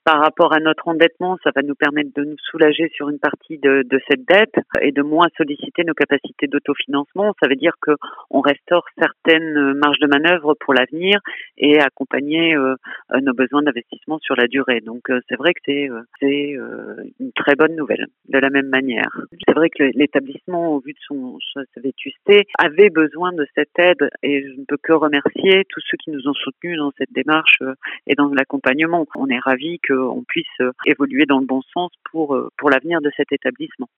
Par rapport à notre endettement, ça va nous permettre de nous soulager sur une partie de cette dette et de moins solliciter nos capacités d'autofinancement. Ça veut dire qu'on restaure certaines marges de manœuvre pour l'avenir et accompagner nos besoins d'investissement sur la durée. Donc c'est vrai que c'est une très bonne nouvelle. De la même manière, c'est vrai que l'établissement, au vu de sa vétusté, avait besoin de cette aide et je ne peux que remercier tous ceux qui nous ont soutenus dans cette démarche et dans l'accompagnement. On est ravis qu'on puisse évoluer dans le bon sens pour l'avenir de cet établissement.